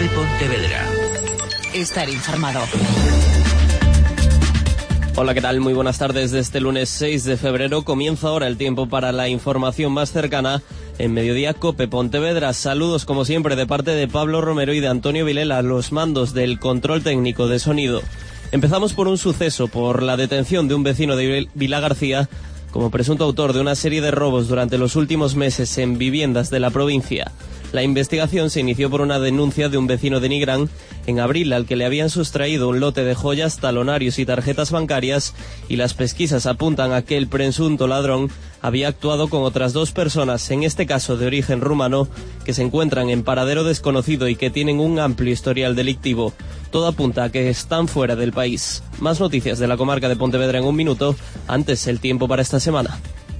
COPE Pontevedra. Estar informado. Hola, ¿qué tal? Muy buenas tardes. De este lunes 6 de febrero comienza ahora el tiempo para la información más cercana en Mediodía COPE Pontevedra. Saludos como siempre de parte de Pablo Romero y de Antonio Vilela, los mandos del control técnico de sonido. Empezamos por un suceso, por la detención de un vecino de Vilagarcía como presunto autor de una serie de robos durante los últimos meses en viviendas de la provincia. La investigación se inició por una denuncia de un vecino de Nigrán en abril al que le habían sustraído un lote de joyas, talonarios y tarjetas bancarias, y las pesquisas apuntan a que el presunto ladrón había actuado con otras dos personas, en este caso de origen rumano, que se encuentran en paradero desconocido y que tienen un amplio historial delictivo. Todo apunta a que están fuera del país. Más noticias de la comarca de Pontevedra en un minuto. Antes, el tiempo para esta semana.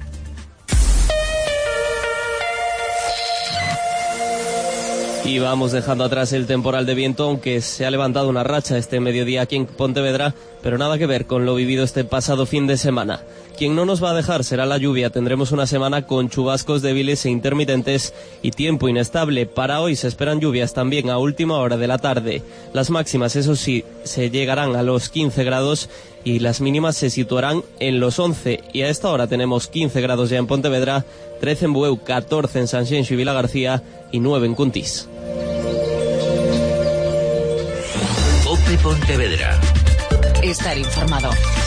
Y vamos dejando atrás el temporal de viento, aunque se ha levantado una racha este mediodía aquí en Pontevedra, pero nada que ver con lo vivido este pasado fin de semana. Quien no nos va a dejar será la lluvia. Tendremos una semana con chubascos débiles e intermitentes y tiempo inestable. Para hoy se esperan lluvias también a última hora de la tarde. Las máximas, eso sí, se llegarán a los 15 grados y las mínimas se situarán en los 11. Y a esta hora tenemos 15 grados ya en Pontevedra, 13 en Bueu, 14 en Sanxenxo y Vilagarcía y 9 en Cuntis. COPE Pontevedra. Estar informado.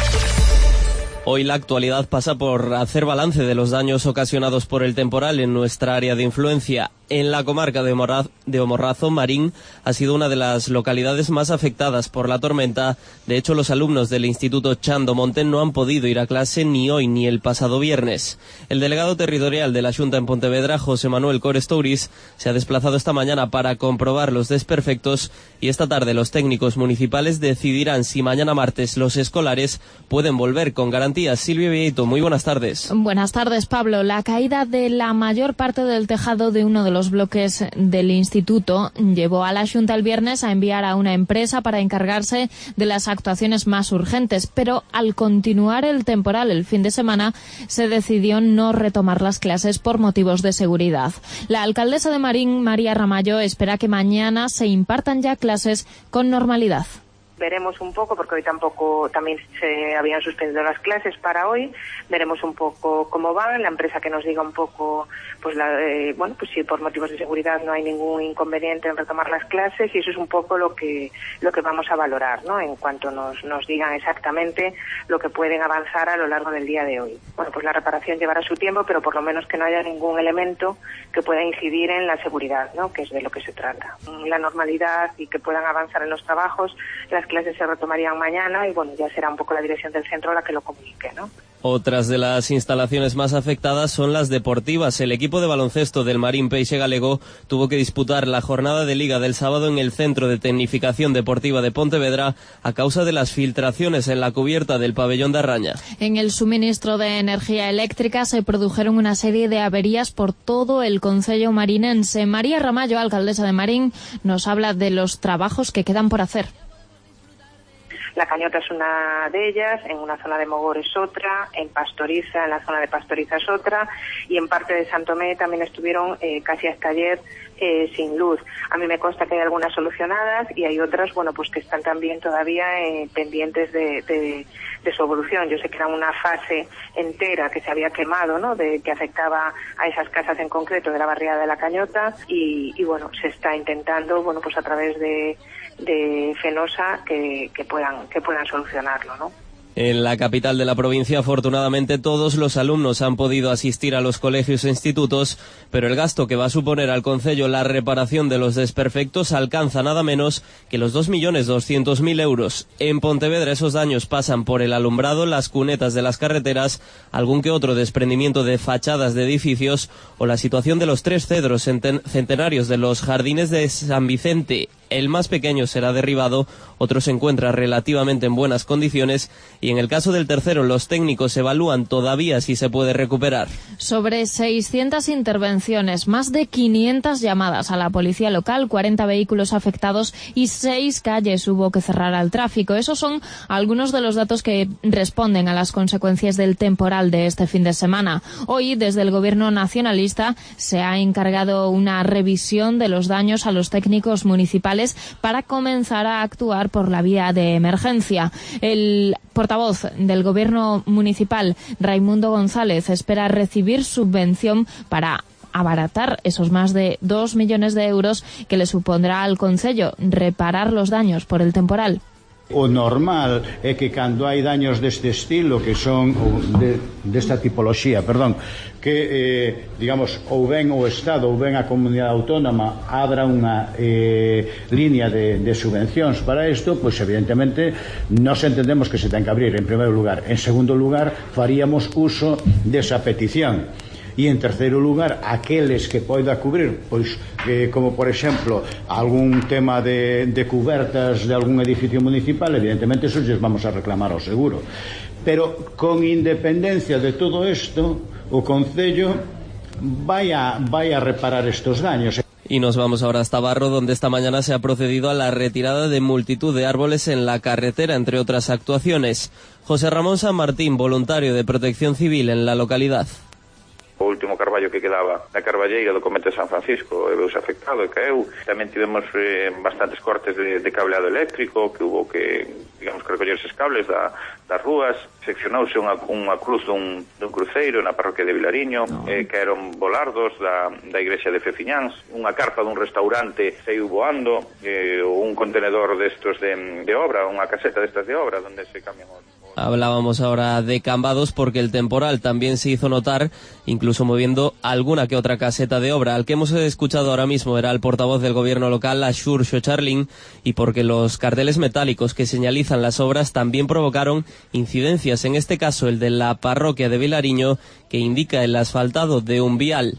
Hoy la actualidad pasa por hacer balance de los daños ocasionados por el temporal en nuestra área de influencia. En la comarca de Omorrazo, Marín ha sido una de las localidades más afectadas por la tormenta. De hecho, los alumnos del Instituto Chando Monte no han podido ir a clase ni hoy ni el pasado viernes. El delegado territorial de la Xunta en Pontevedra, José Manuel Cores Touris, se ha desplazado esta mañana para comprobar los desperfectos y esta tarde los técnicos municipales decidirán si mañana martes los escolares pueden volver con garantías. Silvia Vieito, muy buenas tardes. Buenas tardes, Pablo. La caída de la mayor parte del tejado de uno de los bloques del instituto llevó a la Xunta el viernes a enviar a una empresa para encargarse de las actuaciones más urgentes, pero al continuar el temporal el fin de semana se decidió no retomar las clases por motivos de seguridad. La alcaldesa de Marín, María Ramallo, espera que mañana se impartan ya clases con normalidad. Veremos un poco, porque hoy también se habían suspendido las clases para hoy. Veremos un poco cómo van, la empresa que nos diga un poco, pues si por motivos de seguridad no hay ningún inconveniente en retomar las clases, y eso es un poco lo que vamos a valorar, ¿no? En cuanto nos digan exactamente lo que pueden avanzar a lo largo del día de hoy. Bueno, pues la reparación llevará su tiempo, pero por lo menos que no haya ningún elemento que pueda incidir en la seguridad, ¿no? Que es de lo que se trata. La normalidad y que puedan avanzar en los trabajos. Las clases se retomarían mañana y bueno, ya será un poco la dirección del centro la que lo comunique, ¿no? Otras de las instalaciones más afectadas son las deportivas. El equipo de baloncesto del Marín Peixe Galego tuvo que disputar la jornada de liga del sábado en el Centro de Tecnificación Deportiva de Pontevedra a causa de las filtraciones en la cubierta del pabellón de Arraña. En el suministro de energía eléctrica se produjeron una serie de averías por todo el concello marinense. María Ramallo, alcaldesa de Marín, nos habla de los trabajos que quedan por hacer. La Cañota es una de ellas, en una zona de Mogor es otra, en Pastoriza, en la zona de Pastoriza es otra, y en parte de Santomé también estuvieron casi hasta ayer sin luz. A mí me consta que hay algunas solucionadas y hay otras, bueno, pues que están también todavía pendientes de su evolución. Yo sé que era una fase entera que se había quemado, ¿no?, que afectaba a esas casas en concreto de la barriada de la Cañota, y bueno, se está intentando, bueno, pues a través de Fenosa que puedan solucionarlo, ¿no? En la capital de la provincia, afortunadamente, todos los alumnos han podido asistir a los colegios e institutos, pero el gasto que va a suponer al concello la reparación de los desperfectos alcanza nada menos que los 2.200.000 euros. En Pontevedra esos daños pasan por el alumbrado, las cunetas de las carreteras, algún que otro desprendimiento de fachadas de edificios o la situación de los 3 cedros centenarios de los jardines de San Vicente. El más pequeño será derribado, otro se encuentra relativamente en buenas condiciones y en el caso del tercero los técnicos evalúan todavía si se puede recuperar. Sobre 600 intervenciones, más de 500 llamadas a la policía local, 40 vehículos afectados y 6 calles hubo que cerrar al tráfico. Esos son algunos de los datos que responden a las consecuencias del temporal de este fin de semana. Hoy, desde el Gobierno nacionalista, se ha encargado una revisión de los daños a los técnicos municipales carteles para comenzar a actuar por la vía de emergencia. El portavoz del Gobierno municipal, Raimundo González, espera recibir subvención para abaratar esos más de 2 millones de euros que le supondrá al concello reparar los daños por el temporal. O normal é que cando hai daños deste estilo, que son desta tipoloxía, que digamos, ou ben o Estado ou ben a comunidade autónoma abra unha línea de subvencións para isto, pois evidentemente nós entendemos que se ten que abrir en primeiro lugar. En segundo lugar, faríamos uso desa petición. E en terceiro lugar, aqueles que poida cubrir, pois como por exemplo algún tema de cubertas de algún edificio municipal, evidentemente esos lles vamos a reclamar ao seguro. Pero con independencia de todo isto, o concello vai a reparar estos daños. Y nos vamos ahora hasta Barro, donde esta mañana se ha procedido a la retirada de multitud de árboles en la carretera, entre otras actuaciones. José Ramón San Martín, voluntario de Protección Civil en la localidad. O último carballo que quedaba na carballeira do Comete de San Francisco veuse afectado e caeu. Tamén tivemos bastantes cortes de cableado eléctrico, que hubo que, digamos, que recollerse os cables das rúas. Seccionouse unha cruz dun cruceiro na parroquia de Vilariño, caeron volardos da igrexa de Feciñáns, unha carpa dun restaurante saiu voando, un contenedor destos de obra, unha caseta destas de obra, donde se cambian os... Hablábamos ahora de Cambados porque el temporal también se hizo notar, incluso moviendo alguna que otra caseta de obra. Al que hemos escuchado ahora mismo era el portavoz del gobierno local, Xurxo Charlín, y porque los carteles metálicos que señalizan las obras también provocaron incidencias, en este caso el de la parroquia de Vilariño, que indica el asfaltado de un vial.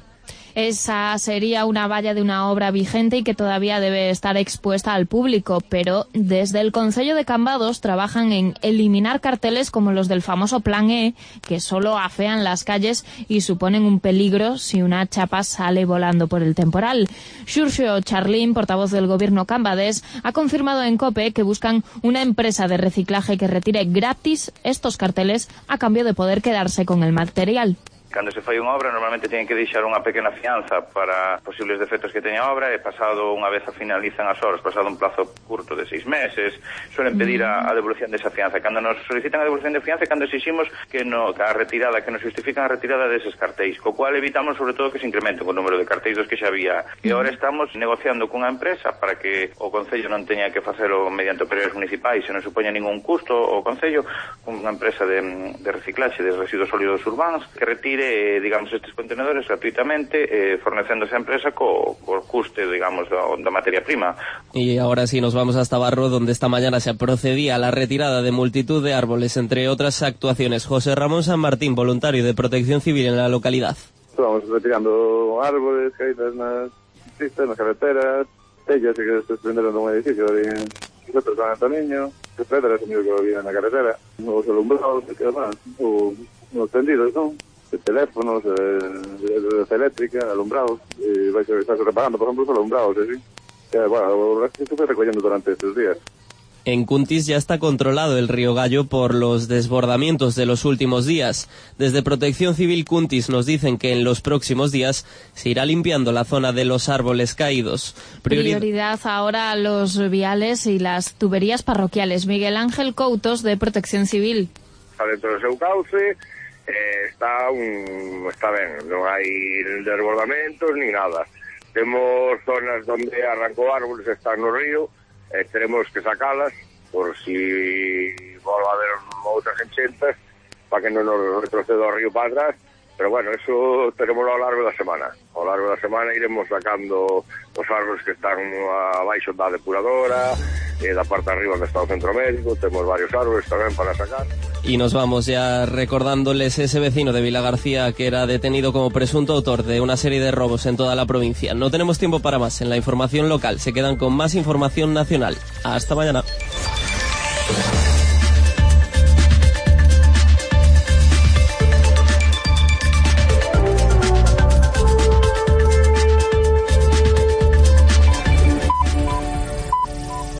Esa sería una valla de una obra vigente y que todavía debe estar expuesta al público, pero desde el Concello de Cambados trabajan en eliminar carteles como los del famoso Plan E, que solo afean las calles y suponen un peligro si una chapa sale volando por el temporal. Xurxo Charlín, portavoz del gobierno cambadés, ha confirmado en COPE que buscan una empresa de reciclaje que retire gratis estos carteles a cambio de poder quedarse con el material. Cando se fai unha obra, normalmente teñen que deixar unha pequena fianza para posibles defectos que teña a obra, e pasado unha vez finalizan as obras, pasado un plazo curto de 6 meses, suelen pedir a devolución desa fianza. Cando nos solicitan a devolución de fianza, cando exiximos que a retirada, que nos justifican a retirada deses cartéis, co cual evitamos sobre todo que se incremente o número de cartéis dos que xa había. E agora estamos negociando cunha empresa para que o Concello non teña que facelo mediante operadores municipais e non supoña ningún custo o Concello, unha empresa de reciclaxe de residuos sólidos urbanos que retire digamos, estes contenedores gratuitamente, fornecendo esa empresa co custe, digamos, da materia prima. Y ahora sí nos vamos hasta Barro, donde esta mañana se procedía a la retirada de multitud de árboles, entre otras actuaciones. José Ramón San Martín, voluntario de Protección Civil en la localidad. Vamos retirando árboles, caídas nas pistas, nas carreteras, tellas que se desprenderon dun edificio en San Antoniño, pedras que había na carretera, os alumbrados, que demás, os tendidos, non? De teléfonos, de eléctrica, alumbrados, y vais a estar reparando, por ejemplo, los alumbrados, ¿sí? Bueno, esto se fue recogiendo durante estos días. En Cuntis ya está controlado el río Gallo por los desbordamientos de los últimos días. Desde Protección Civil Cuntis nos dicen que en los próximos días se irá limpiando la zona de los árboles caídos. Prioridad ahora a los viales y las tuberías parroquiales. Miguel Ángel Coutos, de Protección Civil. Dentro do seu cauce está ben, non hai desbordamentos ni nada. Temos zonas onde arrancou árboles, están no río, teremos que sacalas por si volva a haber outras enchentes para que non nos retroceda o río para atrás, pero bueno, eso tenemos ao largo da semana. Ao largo da semana iremos sacando os árboles que están abaixo da depuradora, da parte de arriba onde está o centro médico, temos varios árboles tamén para sacar. Y nos vamos ya recordándoles ese vecino de Vilagarcía que era detenido como presunto autor de una serie de robos en toda la provincia. No tenemos tiempo para más en la información local, se quedan con más información nacional. Hasta mañana.